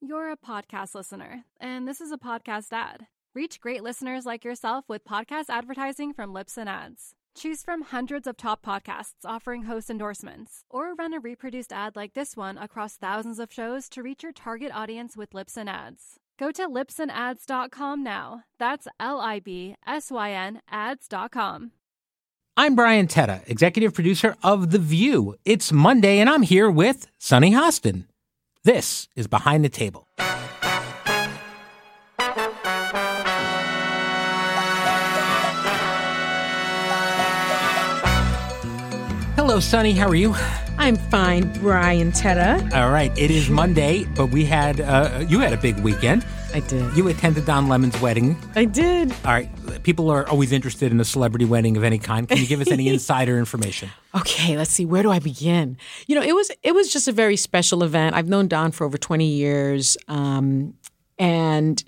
You're a podcast listener, and this is a podcast ad. Reach great listeners like yourself with podcast advertising from Libsyn Ads. Choose from hundreds of top podcasts offering host endorsements, or run a reproduced ad like this one across thousands of shows to reach your target audience with Libsyn Ads. Go to libsynads.com now. That's LIBSYN ads.com. I'm Brian Tetta, executive producer of The View. It's Monday, and I'm here with Sunny Hostin. This is Behind the Table. Hello, Sunny. How are you? I'm fine, Brian Tetta. All right. It is Monday, but we had you had a big weekend. I did. You attended Don Lemon's wedding. I did. All right. People are always interested in a celebrity wedding of any kind. Can you give us any insider information? Okay, let's see. Where do I begin? You know, it was just a very special event. I've known Don for over 20 years, and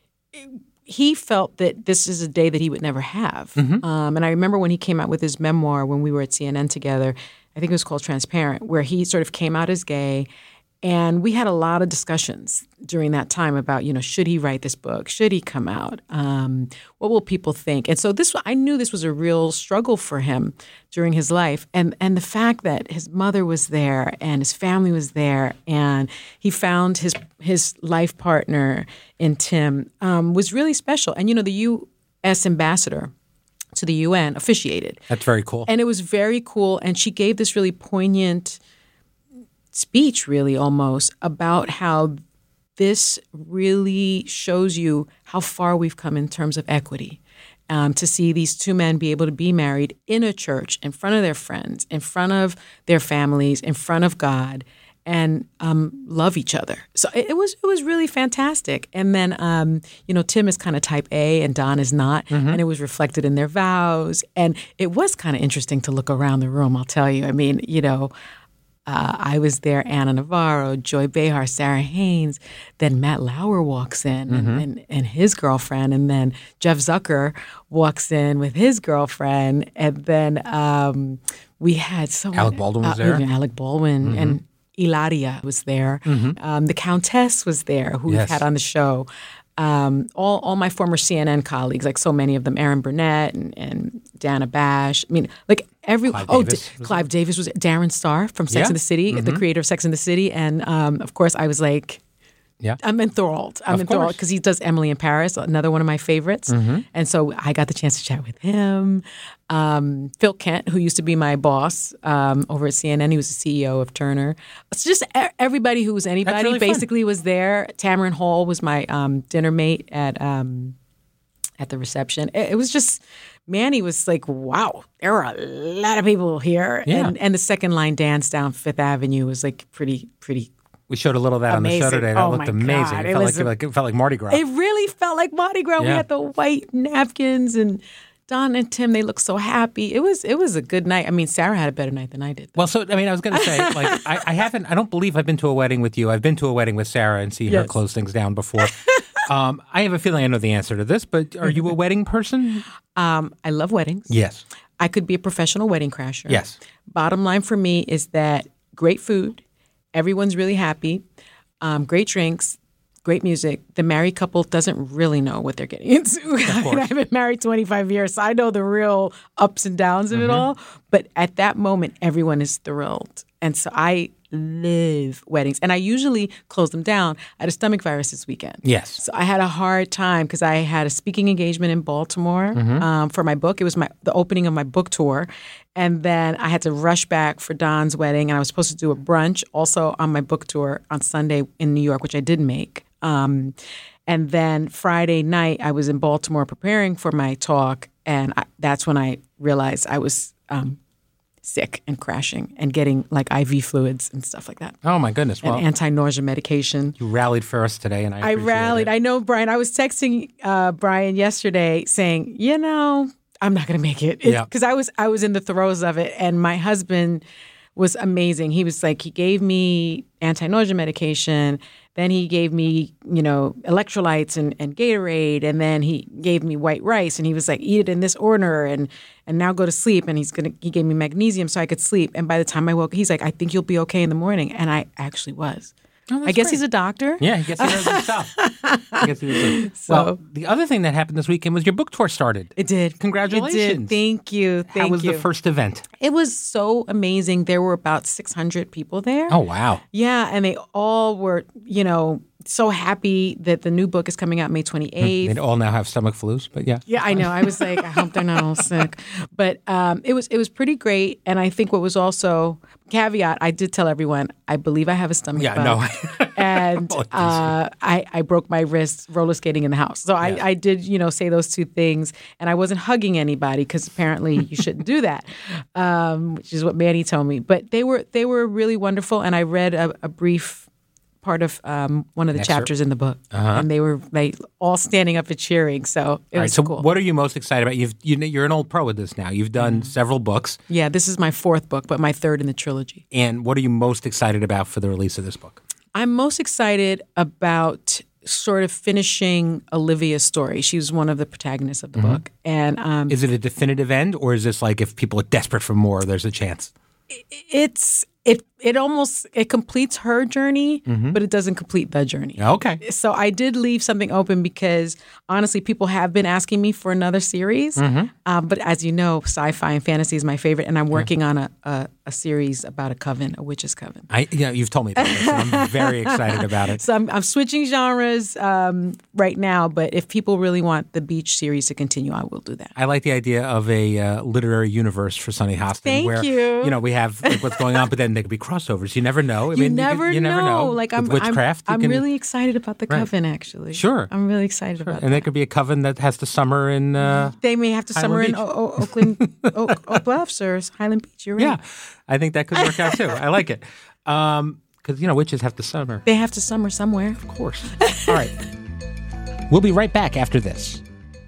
he felt that this is a day that he would never have. Mm-hmm. And I remember when he came out with his memoir when we were at CNN together, I think it was called Transparent, where he sort of came out as gay. And we had a lot of discussions during that time about, you know, should he write this book? Should he come out? What will people think? And so I knew this was a real struggle for him during his life. And the fact that his mother was there and his family was there and he found his life partner in Tim was really special. And, you know, the U.S. ambassador to the UN officiated. That's very cool. And it was very cool. And she gave this really poignant speech, really almost, about how this really shows you how far we've come in terms of equity. To see these two men be able to be married in a church, in front of their friends, in front of their families, in front of God, and love each other. So it was really fantastic. And then, you know, Tim is kind of type A and Don is not, and it was reflected in their vows. And it was kind of interesting to look around the room, I'll tell you. I mean, you know, I was there, Anna Navarro, Joy Behar, Sarah Haynes. Then Matt Lauer walks in and his girlfriend. And then Jeff Zucker walks in with his girlfriend. And then we had someone. Alec Baldwin was there. Alec Baldwin and Ilaria was there. The Countess was there, who we've had on the show. All my former CNN colleagues, like so many of them, Aaron Burnett and Dana Bash. I mean, like Clive Davis was Darren Star from Sex and the City, the creator of Sex and the City, and of course I was like, I'm enthralled. I'm enthralled because he does Emily in Paris, another one of my favorites, and so I got the chance to chat with him. Phil Kent, who used to be my boss over at CNN, he was the CEO of Turner. It's just everybody who was anybody really basically was there. Tamron Hall was my dinner mate at the reception. It was just, Manny was like, wow, there are a lot of people here. Yeah. And the second line dance down Fifth Avenue was like pretty. We showed a little of that amazing. on the show today. That looked amazing. God. It felt like Mardi Gras. It really felt like Mardi Gras. Yeah. We had the white napkins and Don and Tim, they looked so happy. It was a good night. I mean, Sarah had a better night than I did. Well, so, I mean, I was going to say, like, I don't believe I've been to a wedding with you. I've been to a wedding with Sarah and see her close things down before. I have a feeling I know the answer to this, but are you a wedding person? I love weddings. Yes. I could be a professional wedding crasher. Yes. Bottom line for me is that great food, everyone's really happy, great drinks, great music. The married couple doesn't really know what they're getting into. I've been married 25 years, so I know the real ups and downs of it all. But at that moment, everyone is thrilled. And so I live weddings. And I usually close them down. I had a stomach virus this weekend. Yes. So I had a hard time because I had a speaking engagement in Baltimore for my book. It was the opening of my book tour. And then I had to rush back for Don's wedding. And I was supposed to do a brunch also on my book tour on Sunday in New York, which I didn't make. And then Friday night, I was in Baltimore preparing for my talk. And that's when I realized I was sick and crashing and getting like IV fluids and stuff like that. Oh, my goodness. Well, and anti-nausea medication. You rallied for us today, and I rallied. It. I know, Brian. I was texting Brian yesterday saying, you know, I'm not going to make it. Because I was in the throes of it. And my husband was amazing. He was like, he gave me anti-nausea medication. Then he gave me, electrolytes and Gatorade. And then he gave me white rice. And he was like, eat it in this order and now go to sleep. And he gave me magnesium so I could sleep. And by the time I woke, he's like, I think you'll be okay in the morning. And I actually was. I guess he's a doctor. Yeah, I guess he knows himself. I guess he was well, the other thing that happened this weekend was your book tour started. It did. Congratulations. It did. Thank you. How was the first event? It was so amazing. There were about 600 people there. Oh, wow. Yeah, and they all were, so happy that the new book is coming out May 28th. They all now have stomach flus, but yeah. Yeah, I know. I was like, I hope they're not all sick. But it was pretty great. And I think what was also, caveat, I did tell everyone, I believe I have a stomach bug. No. And I broke my wrist roller skating in the house. So I did, say those two things. And I wasn't hugging anybody because apparently you shouldn't do that, which is what Manny told me. But they were really wonderful. And I read a brief part of one of the chapters in the book, and they were all standing up and cheering. So it was cool. What are you most excited about? You're an old pro with this now. You've done several books. Yeah, this is my fourth book, but my third in the trilogy. And what are you most excited about for the release of this book? I'm most excited about sort of finishing Olivia's story. She was one of the protagonists of the book, and is it a definitive end, or is this like if people are desperate for more, there's a chance? It completes her journey, but it doesn't complete the journey. Okay. So I did leave something open because honestly, people have been asking me for another series. But as you know, sci-fi and fantasy is my favorite, and I'm working on a series about a coven, a witch's coven. You've told me about this, and I'm very excited about it. So I'm switching genres right now, but if people really want the beach series to continue, I will do that. I like the idea of a literary universe for Sunny Hostin. Thank you. We have what's going on, but then there could be crossovers. You never know. You never know. Like with witchcraft. I'm really excited about the coven, actually. Sure. I'm really excited about that. And there could be a coven that has to summer in they may have to summer in Oakland, Oak Bluffs or Highland Beach. You're right. Yeah. I think that could work out too. I like it. Because, witches have to summer. They have to summer somewhere. Of course. All right. We'll be right back after this.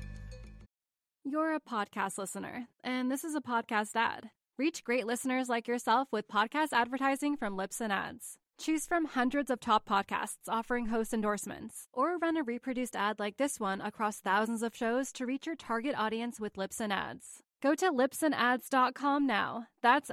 You're a podcast listener, and this is a podcast ad. Reach great listeners like yourself with podcast advertising from Libsyn Ads. Choose from hundreds of top podcasts offering host endorsements, or run a reproduced ad like this one across thousands of shows to reach your target audience with Libsyn Ads. Go to libsynads.com now. That's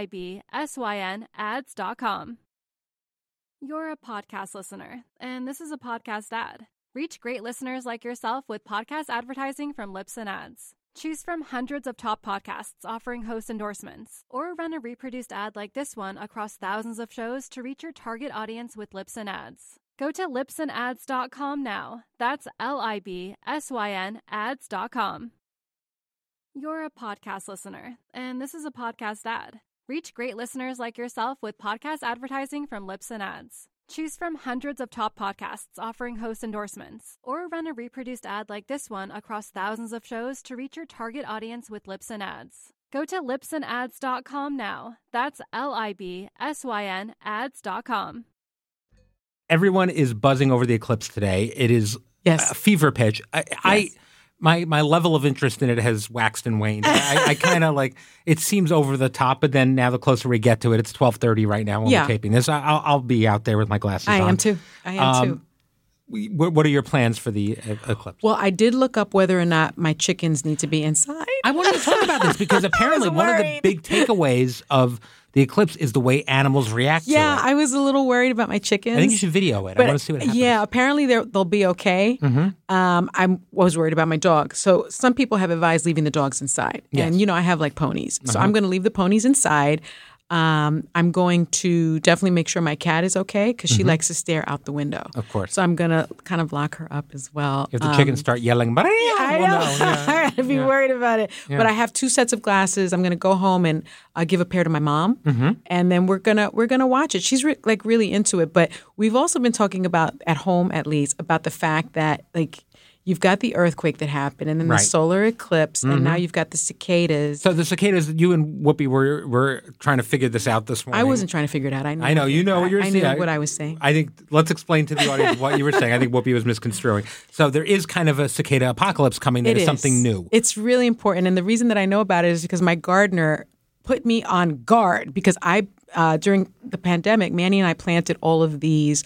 LIBSYN ads.com. You're a podcast listener, and this is a podcast ad. Reach great listeners like yourself with podcast advertising from Libsyn Ads. Choose from hundreds of top podcasts offering host endorsements, or run a reproduced ad like this one across thousands of shows to reach your target audience with Libsyn Ads. Go to libsynads.com now. That's LIBSYN ads.com. You're a podcast listener, and this is a podcast ad. Reach great listeners like yourself with podcast advertising from Libsyn Ads. Choose from hundreds of top podcasts offering host endorsements, or run a reproduced ad like this one across thousands of shows to reach your target audience with Libsyn Ads. Go to libsynads.com now. That's LIBSYN ads.com. Everyone is buzzing over the eclipse today. It is a fever pitch. My level of interest in it has waxed and waned. I kind of it seems over the top, but then now the closer we get to it, it's 12:30 right now when we're taping this. I'll be out there with my glasses on. I am too. What are your plans for the eclipse? Well, I did look up whether or not my chickens need to be inside. I wanted to talk about this because apparently one of the big takeaways of the eclipse is the way animals react to it. Yeah, I was a little worried about my chickens. I think you should video it. I want to see what happens. Yeah, apparently they'll be okay. I was worried about my dog. So some people have advised leaving the dogs inside. Yes. And, I have ponies. So I'm going to leave the ponies inside. I'm going to definitely make sure my cat is okay because she likes to stare out the window. Of course. So I'm going to kind of lock her up as well. If the chickens start yelling, I know. I'd be worried about it. Yeah. But I have 2 sets of glasses. I'm going to go home and give a pair to my mom, and then we're gonna watch it. She's really into it. But we've also been talking about, at home at least, about the fact that you've got the earthquake that happened, and then the solar eclipse, and now you've got the cicadas. So the cicadas, you and Whoopi were trying to figure this out this morning. I wasn't trying to figure it out. I know. You know what you're saying. I knew what I was saying. I think, let's explain to the audience what you were saying. I think Whoopi was misconstruing. So there is kind of a cicada apocalypse coming that is something new. It's really important, and the reason that I know about it is because my gardener put me on guard because during the pandemic, Manny and I planted all of these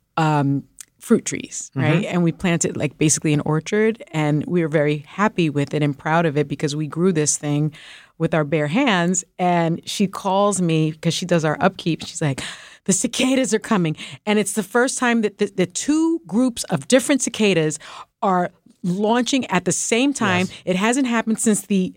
fruit trees, right? And we planted basically an orchard, and we were very happy with it and proud of it because we grew this thing with our bare hands. And she calls me because she does our upkeep. She's like, the cicadas are coming. And it's the first time that the two groups of different cicadas are launching at the same time. Yes. It hasn't happened since the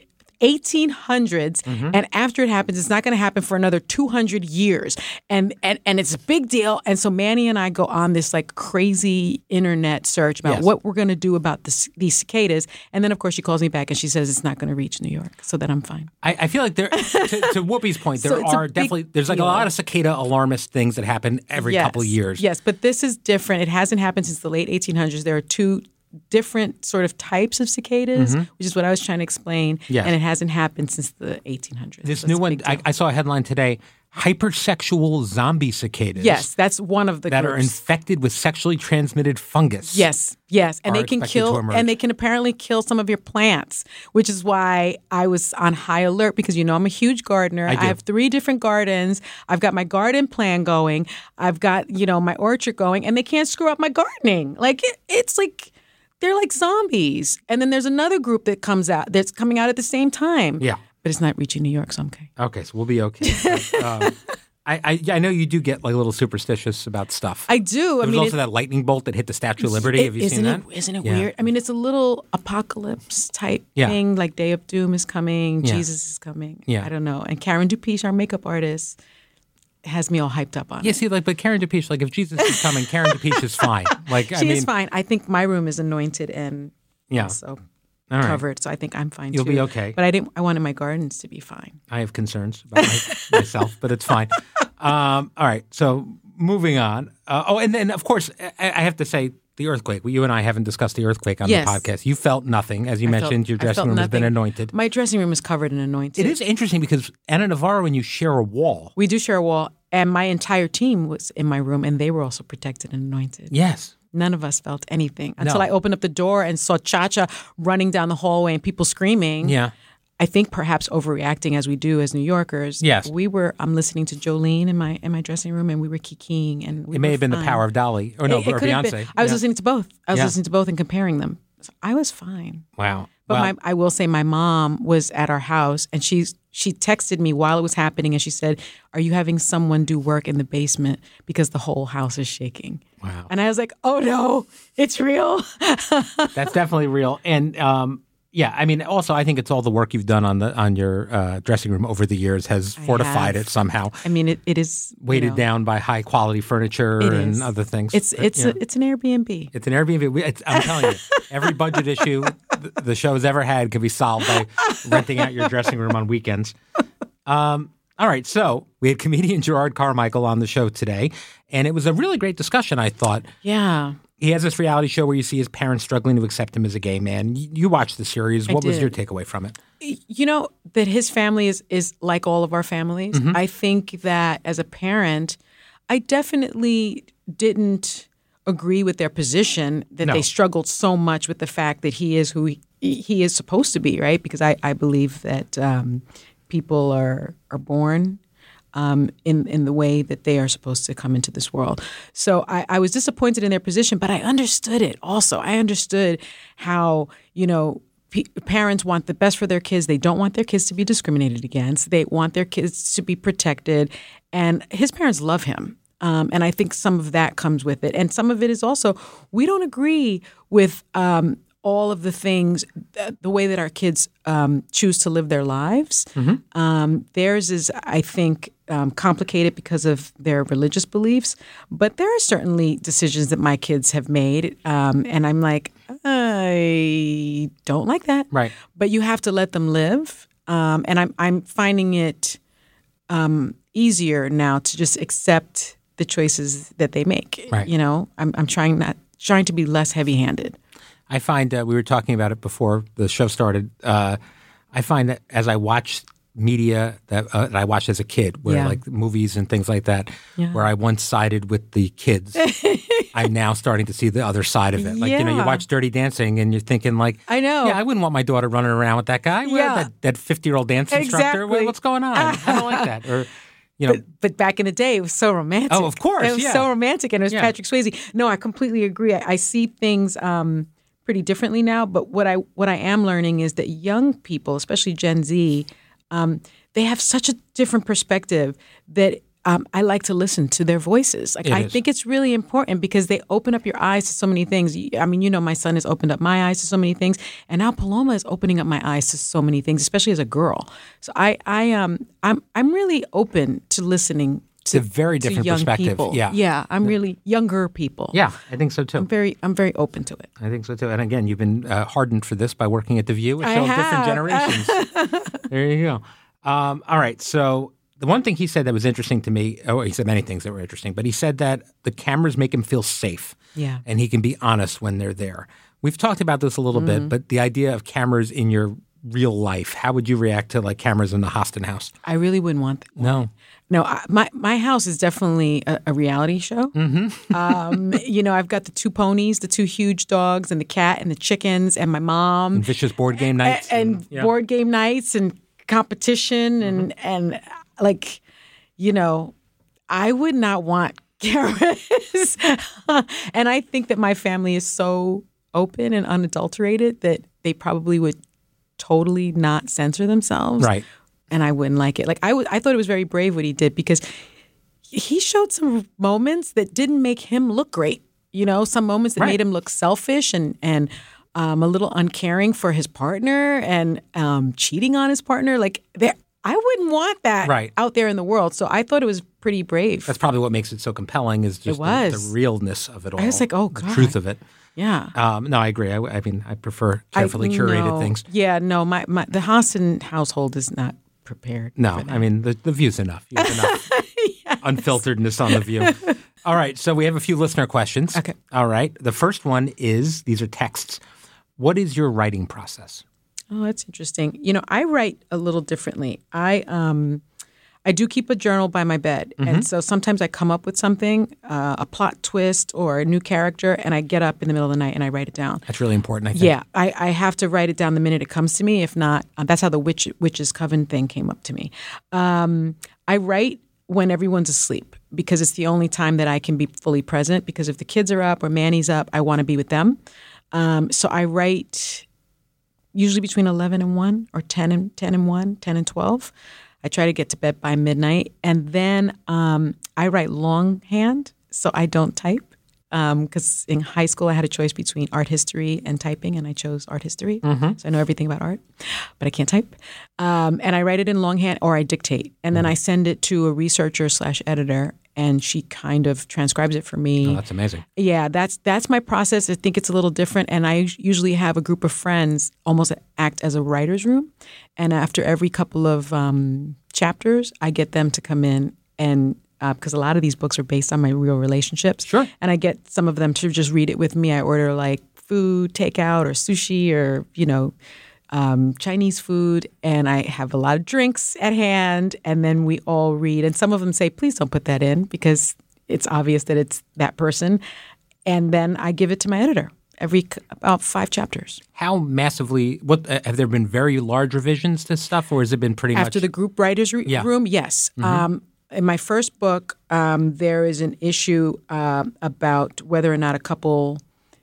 1800s, and after it happens, it's not going to happen for another 200 years, and it's a big deal. And so Manny and I go on this like crazy internet search about what we're going to do about these cicadas, and then of course she calls me back and she says it's not going to reach New York, so that I'm fine. I feel like there, to Whoopi's point, there's like a lot of cicada alarmist things that happen every couple of years. Yes, but this is different. It hasn't happened since the late 1800s. There are two different sort of types of cicadas, which is what I was trying to explain, and it hasn't happened since the 1800s. This new one, I saw a headline today, hypersexual zombie cicadas. Yes, that's one of the that groups. Are infected with sexually transmitted fungus. Yes, and they can kill, and they can apparently kill some of your plants, which is why I was on high alert because I'm a huge gardener. I have 3 different gardens. I've got my garden plan going. I've got my orchard going, and they can't screw up my gardening. Like it's like. They're like zombies. And then there's another group that's coming out at the same time. Yeah. But it's not reaching New York, so I'm okay. Okay, so we'll be okay. But, I know you do get like a little superstitious about stuff. I do. There's also that lightning bolt that hit the Statue of Liberty. Have you seen that? Isn't it weird? I mean, it's a little apocalypse type thing, like Day of Doom is coming, Jesus is coming. Yeah. I don't know. And Karen Dupiche, our makeup artist, has me all hyped up on it. Yeah, see, but Karen Dupiche, if Jesus is coming, Karen Dupiche is fine. She is fine. I think my room is anointed and also covered, so I think I'm fine You'll be okay. But I wanted my gardens to be fine. I have concerns about myself, but it's fine. All right, so moving on. And then, of course, I have to say, the earthquake. You and I haven't discussed the earthquake on the podcast. You felt nothing. As you mentioned, your dressing room has been anointed. My dressing room is covered in anointed. It is interesting because Ana Navarro and you share a wall. We do share a wall. And my entire team was in my room, and they were also protected and anointed. Yes. None of us felt anything until I opened up the door and saw Cha-Cha running down the hallway and people screaming. Yeah. I think perhaps overreacting as we do as New Yorkers. Yes. I'm listening to Jolene in my dressing room, and we were kikiing, and it may have been the power of Dolly or Beyonce. I was listening to both. I was listening to both and comparing them. So I was fine. Wow. But I will say my mom was at our house, and she texted me while it was happening, and she said, "Are you having someone do work in the basement because the whole house is shaking?" Wow. And I was like, "Oh no, it's real." That's definitely real. And I mean, also, I think it's all the work you've done on your dressing room over the years has fortified it somehow. I mean, it is weighted down by high quality furniture and other things. It's an Airbnb. It's an Airbnb. I'm telling you, every budget issue the show's ever had can be solved by renting out your dressing room on weekends. All right, so we had comedian Gerard Carmichael on the show today, and it was a really great discussion, I thought. Yeah. He has this reality show where you see his parents struggling to accept him as a gay man. You watched the series. What was your takeaway from it? That his family is like all of our families. Mm-hmm. I think that as a parent, I definitely didn't agree with their position that they struggled so much with the fact that he is who he is supposed to be, right? Because I believe that people are born in the way that they are supposed to come into this world. So I was disappointed in their position, but I understood it also. I understood how, parents want the best for their kids. They don't want their kids to be discriminated against. They want their kids to be protected. And his parents love him. And I think some of that comes with it. And some of it is also, we don't agree with all of the things, the way that our kids choose to live their lives. Mm-hmm. Theirs is, I think, complicated because of their religious beliefs. But there are certainly decisions that my kids have made. And I'm like, I don't like that. Right. But you have to let them live. And I'm finding it easier now to just accept the choices that they make. Right. I'm trying to be less heavy-handed. I find we were talking about it before the show started. I find that as I watch media that I watched as a kid, where like movies and things like that, where I once sided with the kids, I'm now starting to see the other side of it. Like you watch Dirty Dancing and you're thinking like, I know, I wouldn't want my daughter running around with that guy. That 50-year-old dance instructor. Exactly. What's going on? I don't like that. Or But back in the day, it was so romantic. Oh, of course, it was so romantic, and it was Patrick Swayze. No, I completely agree. I see things pretty differently now. But what I am learning is that young people, especially Gen Z, they have such a different perspective that I like to listen to their voices. Like I think it's really important because they open up your eyes to so many things. I mean, my son has opened up my eyes to so many things, and now Paloma is opening up my eyes to so many things, especially as a girl. So I'm really open to listening. It's a very different perspective. People. Yeah, I'm really younger people. Yeah, I think so too. I'm very open to it. I think so too. And again, you've been hardened for this by working at The View, a show of different generations. There you go. All right, so the one thing he said that was interesting to me, he said many things that were interesting, but he said that the cameras make him feel safe. Yeah. And he can be honest when they're there. We've talked about this a little bit, but the idea of cameras in your real life, how would you react to like cameras in the Hostin house? I really wouldn't want that. No. No, my house is definitely a reality show. Mm-hmm. I've got the 2 ponies, the 2 huge dogs, and the cat, and the chickens, and my mom. And vicious board game nights. And board game nights, and competition, and like, I would not want cameras. And I think that my family is so open and unadulterated that they probably would totally not censor themselves. Right. And I wouldn't like it. Like I thought it was very brave what he did because he showed some moments that didn't make him look great. Some moments that made him look selfish and a little uncaring for his partner and cheating on his partner. Like I wouldn't want that out there in the world. So I thought it was pretty brave. That's probably what makes it so compelling is just the realness of it all. I was like, oh, God. The truth of it. Yeah. No, I agree. I mean, I prefer carefully curated things. Yeah, no, the Hostin household is not prepared. No, I mean, the View's enough. You have enough unfilteredness on The View. All right, so we have a few listener questions. Okay. All right. The first one is, these are texts. What is your writing process? Oh, that's interesting. I write a little differently. I do keep a journal by my bed. Mm-hmm. And so sometimes I come up with something, a plot twist or a new character, and I get up in the middle of the night and I write it down. That's really important, I think. Yeah, I have to write it down the minute it comes to me. If not, that's how the Witch's Coven thing came up to me. I write when everyone's asleep because it's the only time that I can be fully present because if the kids are up or Manny's up, I want to be with them. So I write usually between 11 and 1 or 10 and 1, 10 and 12. I try to get to bed by midnight. And then I write longhand, so I don't type. Because in high school, I had a choice between art history and typing, and I chose art history. Mm-hmm. So I know everything about art, but I can't type. And I write it in longhand or I dictate. And then I send it to a researcher/editor, and she kind of transcribes it for me. Oh, that's amazing. Yeah, that's my process. I think it's a little different. And I usually have a group of friends almost act as a writer's room. And after every couple of chapters, I get them to come in and because a lot of these books are based on my real relationships. Sure. And I get some of them to just read it with me. I order like food, takeout or sushi or, Chinese food. And I have a lot of drinks at hand. And then we all read. And some of them say, please don't put that in because it's obvious that it's that person. And then I give it to my editor. About 5 chapters. How massively? Have there been very large revisions to stuff, or has it been pretty much after the group writers room? Yes. Mm-hmm. In my first book, there is an issue about whether or not a couple,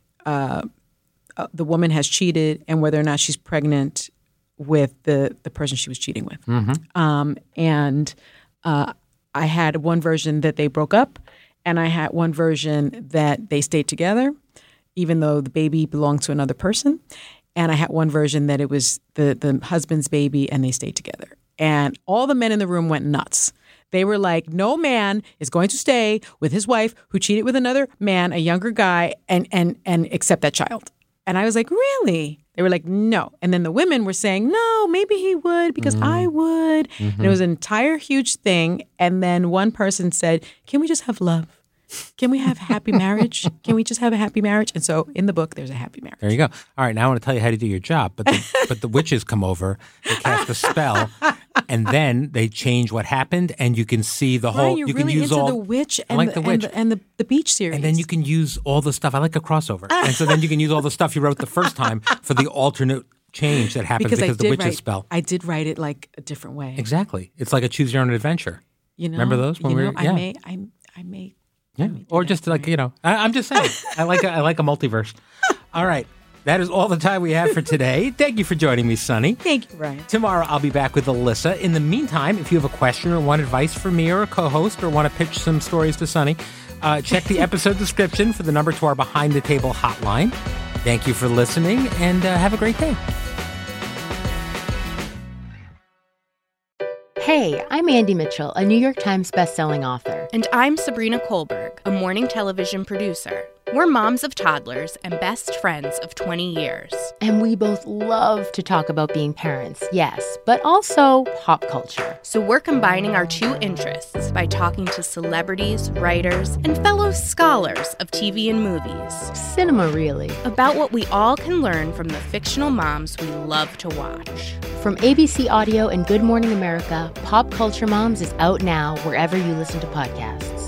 the woman has cheated, and whether or not she's pregnant with the person she was cheating with. Mm-hmm. And I had one version that they broke up, and I had one version that they stayed together, even though the baby belonged to another person. And I had one version that it was the husband's baby and they stayed together. And all the men in the room went nuts. They were like, no man is going to stay with his wife who cheated with another man, a younger guy, and accept that child. And I was like, really? They were like, no. And then the women were saying, no, maybe he would because I would. Mm-hmm. And it was an entire huge thing. And then one person said, can we just have love? Can we have a happy marriage? Can we just have a happy marriage? And so in the book, there's a happy marriage. There you go. All right, now I want to tell you how to do your job. But the witches come over, they cast a spell, and then they change what happened, and you can see the whole. You're you really can use into all the witch and I like the witch and the beach series. And then you can use all the stuff. I like a crossover, and so then you can use all the stuff you wrote the first time for the alternate change that happens because the witch's spell. I did write it like a different way. Exactly. It's like a choose your own adventure. Remember those? I may. Yeah, or just like I'm just saying. I like a multiverse. All right, That is all the time we have for today. Thank you for joining me, Sunny. Thank you, Ryan. Tomorrow, I'll be back with Alyssa. In the meantime, if you have a question or want advice from me or a co-host or want to pitch some stories to Sunny, check the episode description for the number to our Behind the Table hotline. Thank you for listening, and have a great day. Hey, I'm Andy Mitchell, a New York Times bestselling author. And I'm Sabrina Kohlberg, a morning television producer. We're moms of toddlers and best friends of 20 years. And we both love to talk about being parents, yes, but also pop culture. So we're combining our two interests by talking to celebrities, writers, and fellow scholars of TV and movies. Cinema, really. About what we all can learn from the fictional moms we love to watch. From ABC Audio and Good Morning America, Pop Culture Moms is out now wherever you listen to podcasts.